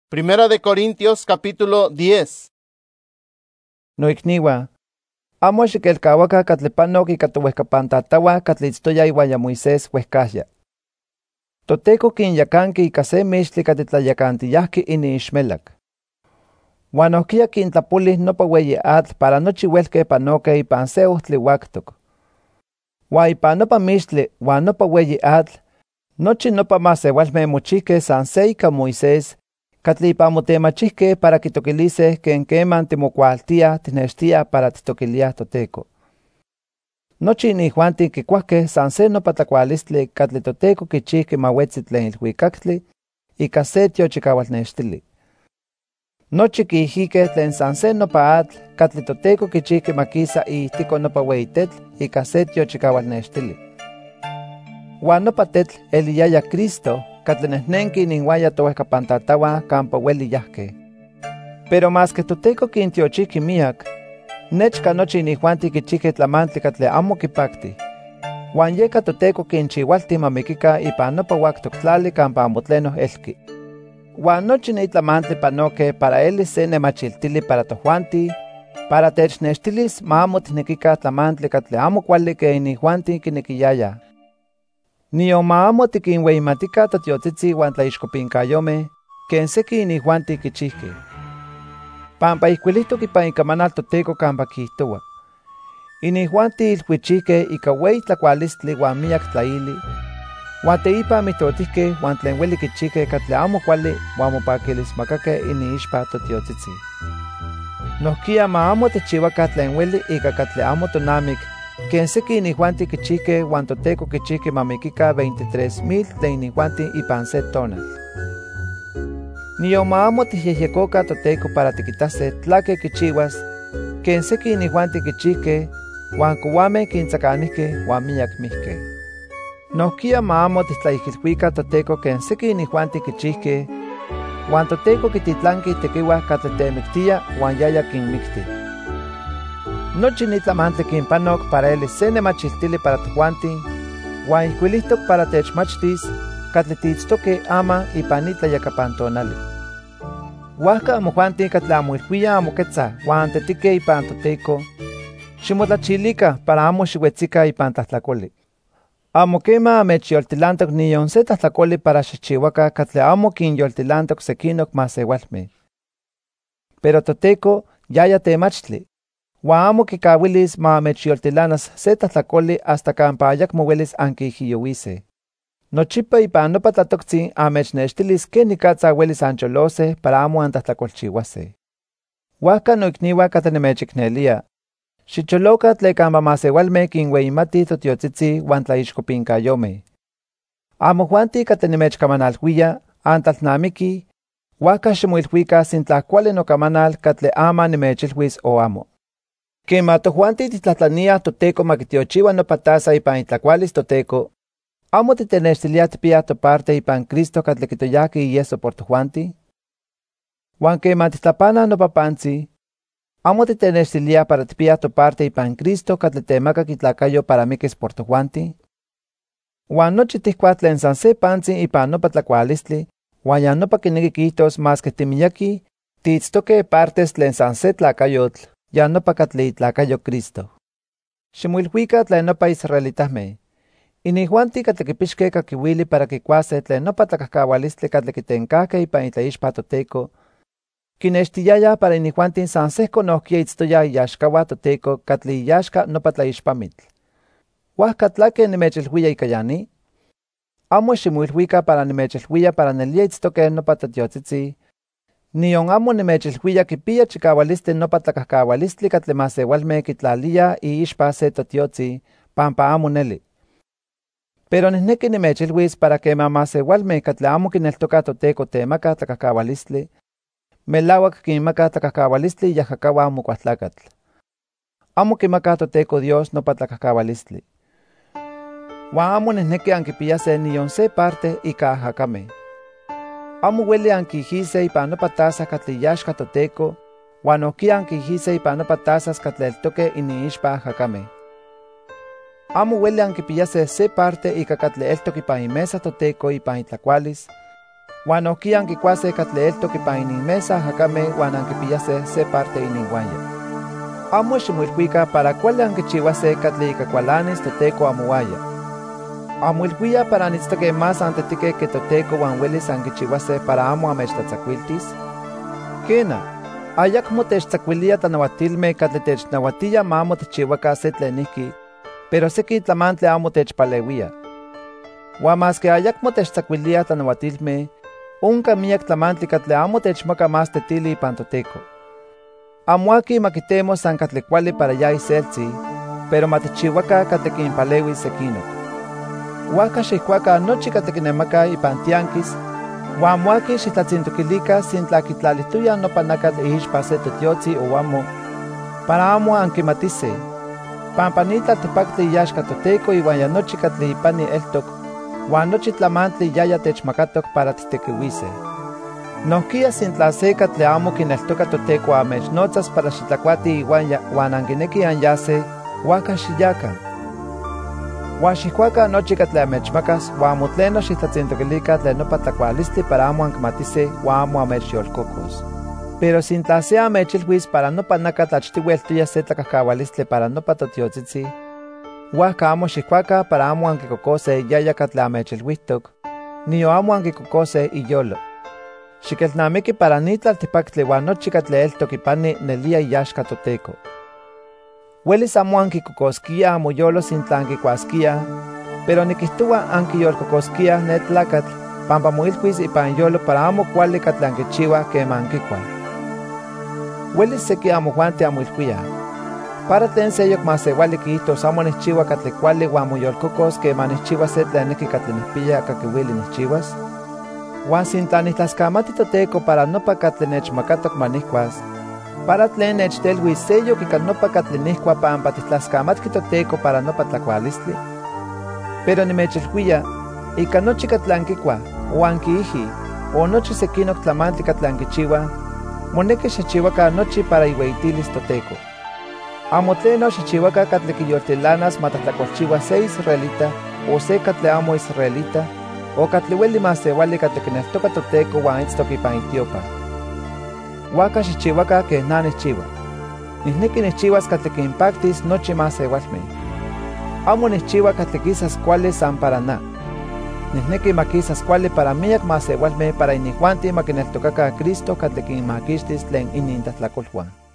Primera de Corintios capítulo 10. Noikniwa, amo xikelkawaka katli panok ika towehkapantatawah katli itztoya iuaya Moisés uehkahya. Toteko kinyakanki ika se mixtli katli tlayakantiyahki iniixmelak. Uan ohkia kintlapolih nopa ueyi atl para nochi uelkeh panokeh ipan se ohtli uaktok. Uan ipan nopa mixtli uan nopa ueyi atl, nochi nopa masewalmeh mochihkeh san se ika Moisés, katli ipan motemachihkeh para kitokiliseh ken keman timokualtiah tinextiah para titokiliah Toteko. Nochi inijuantin kikuahkeh san se nopa tlakualistli katli Toteko kichihki ma uetzi tlen ilhuikaktli ika se tiochikaualnextili. Nochi kiihikeh tlen san se nopa atl katli Toteko kichihki ma kisa iijtiko nopa ueyi tetl ika se tiochikaualnextili. Uan nopa tetl eliyaya Cristo katli nehnenki ininhuaya towehkapantatawah kampa ueli yahkeh. Pero maske Toteko kintiochihki miak, nechka nochi inijuanti kichihkeh tlamantli katli amo kipakti. Uan yeka Toteko kinchiualti ma mikika ipan nopa uaktok tlali kampa amo tleno elki. Uan nochi ni tlamantli panokeh para elis se nemachiltili para tojuanti, para technextilis ma amo tiknekikah tlamantli katli amo kuali ken inijuanti kinekiyayah. Nion ma amo tikinueyimatikah totiotzitzi uan tlaixkopinkayomeh, ken seki inijuanti kichihkeh. Pampa ijkuilihtok ipan ikamanal Toteko kampa kijtoua: inijuanti ilhuichihkeh ika ueyi tlakualistli uan miak tlaili, uan teipa mihtotihkeh uan tlen ueli kichihkeh katli amo kuali uan mopakilismakakeh iniixpa totiotzitzi. Nohkia ma amo tikchiuakah tlen ueli ika katli amo tonamik, ken seki inijuanti kichihkeh uan Toteko kichihki ma mikikah 23,000 tlen inijuanti ipan se tonal. Nion ma amo tihyehyekoka Toteko para tikitase tlake kichiuas, ken seki inijuanti kichihkeh, uan kouameh kintzakanihkeh uan miak mihkeh. Nohkia ma amo titlaijilhuika Toteko ken seki inijuanti kichihkeh, uan Toteko kititlanki tekiuah katli temiktia uan yaya kinmikti. Nochi ni tlamantli kinpanok para elis se nemachiltili para tojuanti, uan ijkuilihtok para techmachtis katli tiitztokeh ama ipan ni tlayakapantonali. Huajka amojuanti katli amo ilhuiyah amoketzah uan tetikeh ipan Toteko, ximotlachilikan para amo xiuetzikah ipan tlahtlakoli. Amo kema amechyoltilantok nion se tlahtlakoli para xikchiuakah katli amo kinyoltilantok sekinok masewalmeh. Pero Toteko yaya temachtli, uan amo kikawilis ma amechyoltilanas se tlahtlakoli hasta kampa ayakmo uelis ankiijiyouiseh. Nochipa ipan nopa tlatoktzin amechnextilis kenikatza uelis ancholoseh para amo antlahtlakolchiuaseh. Huajka noikniuah katli nimechiknelia, xicholoka tle kampa masewalmeh kinueyimatih totiotzitzi uan tlaixkopinkayomeh. Amojuanti katli nimechkamanalhuia antlalnamikih, huajka ximoilhuikah sintla kuali nokamanal katli ama nimechilhuis o amo. Kema tojuanti titlatlaniah Toteko ma kitiochiua nopa tasa ipan itlakualis Toteko, amo titenextiliah tipiah toparte ipan Cristo katli kitoyahki ieso por tojuanti? Uan kema titlapanah nopa pantzi, amo titenextiliah para tipiah toparte ipan Cristo katli temakak itlakayo para mikis por tojuanti? Uan nochi tihkuah tlen san se pantzi ipan nopa tlakualistli, uan ya nopa kineki kijtos maske timiyakih, tiitztokeh partes tlen san se tlakayotl, ya nopa katli itlakayo Cristo. Ximoilhuikah tlen nopa israelitahmeh. Inijuanti katli kipixkeh kakiuili para kikuaseh tlen nopa tlakahkaualistli katli kitenkahkeh ipan itlaixpa Toteko, kinextiyayah para inijuanti san sehko nohkia itztoyah iyaxkauah Toteko katli iyaxka nopa tlaixpamitl. Huajka tlake nimechilhuia ika yani? Amo ximoilhuikah para nimechilhuia para nelia itztokeh nopa totiotzitzi, nion amo nimechilhuia kipia chikaualistli nopa tlakahkaualistli katli masewalmeh kitlaliah iixpa se totiotzi, pampa amo neli. Pero nihneki nimechilhuis para kema masewalmeh katli amo kineltokah Toteko temakah tlakahkaualistli, melauak kinmakah tlakahkaualistli iajakauan Amokualtlakatl. Amo kimakah Toteko Dios nopa tlakahkaualistli. Uan amo nihneki ankipiyaseh nion se parte ika ajakameh. Amo ueli ankiijiseh ipan nopa tasa katli iyaxka Toteko, uan nohkia ankiijiseh ipan nopa tasas katli eltokeh iniixpa ajakameh. Amo ueli ankipiyaseh se parte ika katli eltok ipan imesa Toteko ipan itlakualis, Huan okia ankicuase katle eltok ipan ininmesa jacame huan ankipiyase se parte ininhuaya. Amo ximoilhuica para cuali ankichihuase katle ika kualanis Toteco amohuaya. Amo ilhuia para anitztoque más antetique que Toteco huan huelis ankichihuase para amo amechtlatzacuiltis. Kena, ayakmo techtzacuilia tlanauatilme katle technauatia ma amo techihuaca se tlenihki, pero seki tlamantle amo techpaleuia. Huan mas que ayakmo techtzacuilia tlanauatilme, onka miak tlamantli katle amo techmaka más tetili ipan Toteco. Amo aki makitemos san katle kuali para ya iseltzi, pero matechihuaca katle kinpaleui sekinok. Huaca xihcuaca nochi katle kinemaka ipan tianquis, huan amo aki xitlatzintoquilica sin tlaquitlalihtuya nopa nakatl iixpa se totiotzi o amo, para amo ankimatise. Pampa ni tlaltipactli yaxka Toteco iwan ya nochi katli ipani eltok, huan nochi tlamantli yaya techmakatok para titekiuise. Nohkia sin tlase katli amo kineltoka Toteco amechnotzas para xitlakuati iwan huan ankineki anyase, huaca xiyakan. Huan xihcuaca nochi katli amechmakas, huan amo tleno xitlatzintoquilica tlen nopa tlakualistli para amo ankimatise huan amo amechyolkokos. Pero sin tlase amechilhuis para nopa nakatl achtiueltuya se tlakahkaualistli para nopa totiotzitzi, huaca amo xihcuaca para amo ankikokose yaya katli amechilhuihtok, nio amo ankikokose iyolo. Xikelnamiki para ni tlaltipactli huan nochi katli eltok ipani nelia iyaxka Toteco. Huelis amo ankikokoskia amoyolo sin tla ankikuaskia, pero nikihtoua ankiyolkokoskia ne tlakatl pampa moilhuis ipan yolo para amo kuali katli ankichiua kema ankikua. Huelis seki amojuanti amoilhuia, para tlen seyok masewali kiihtos amo nihchiua katli kuali huan moyolkokos kema nihchiua se tleneki katli nihpiya kakiuili nihchiuas. Huan sin tla nitlaskamati Toteco para nopa katli nechmakatok manihkuas, para tlen nechtelhuis seyok ika nopa katli nihkua pampa titlaskamatki Toteco para nopa tlakualistli. Pero nimechilhuia, ika nochi katli ankikua, o ankiihi, o nochi sekinok tlamantli katli ankichiua, moneki xechihuaca nochi para iueitilis Toteco. Amo tleno xechihuaca katli kiyoltilanas matatlakualchiua se israelita o se katli amo israelita, o katli hueli masewali katli kineltoka Toteco huan itztok ipan itiopa. Huaca xechihuaca keh na nihchiua. Nihneki nihchiuas katli kinpaktis nochi masewalmeh. Amo nihchiua katli kisas kuali san para na. Nihneki makisas kuali para miyak masewalmeh para inihuanti makineltokaca Cristo katli kinmakixtis tlen inintlahtlakolhuan.